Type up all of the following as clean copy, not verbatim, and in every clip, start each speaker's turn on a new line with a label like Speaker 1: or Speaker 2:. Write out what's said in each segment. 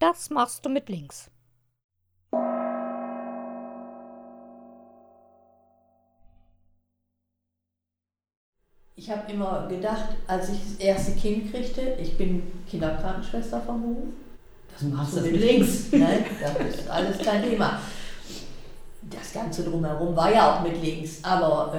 Speaker 1: Das machst du mit links.
Speaker 2: Ich habe immer gedacht, als ich das erste Kind kriegte, ich bin Kinderkrankenschwester vom Beruf, das machst du mit links, ne? Das ist alles kein Thema. Das Ganze drumherum war ja auch mit links, aber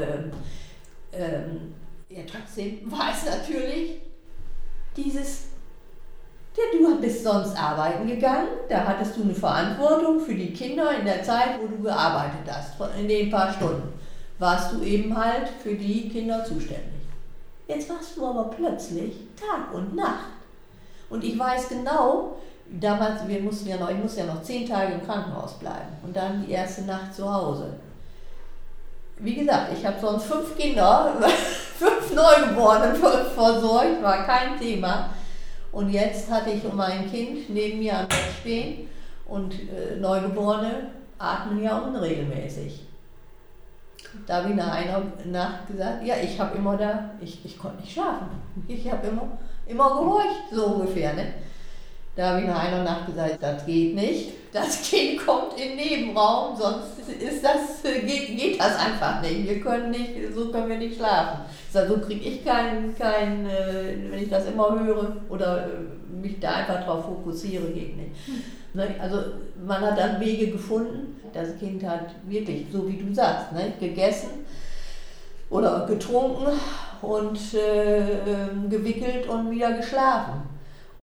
Speaker 2: ja, trotzdem war es natürlich dieses, ja, du bist sonst arbeiten gegangen, da hattest du eine Verantwortung für die Kinder in der Zeit, wo du gearbeitet hast, in den paar Stunden warst du eben halt für die Kinder zuständig. Jetzt warst du aber plötzlich Tag und Nacht. Und ich weiß genau, damals, ich musste ja noch 10 Tage im Krankenhaus bleiben und dann die erste Nacht zu Hause. Wie gesagt, ich habe sonst 5 Kinder, 5 Neugeborene versorgt, war kein Thema. Und jetzt hatte ich mein Kind neben mir am Bett stehen und Neugeborene atmen ja unregelmäßig. Da habe ich nach einer Nacht gesagt, ja, ich habe immer ich konnte nicht schlafen. Ich habe immer gehorcht, so ungefähr. Ne? Da habe ich nach einer Nacht gesagt, das geht nicht. Das Kind kommt in den Nebenraum, sonst geht das einfach nicht. So können wir nicht schlafen. So kriege ich wenn ich das immer höre oder mich da einfach drauf fokussiere, geht nicht. Also man hat dann Wege gefunden. Das Kind hat wirklich, so wie du sagst, ne, gegessen oder getrunken und gewickelt und wieder geschlafen.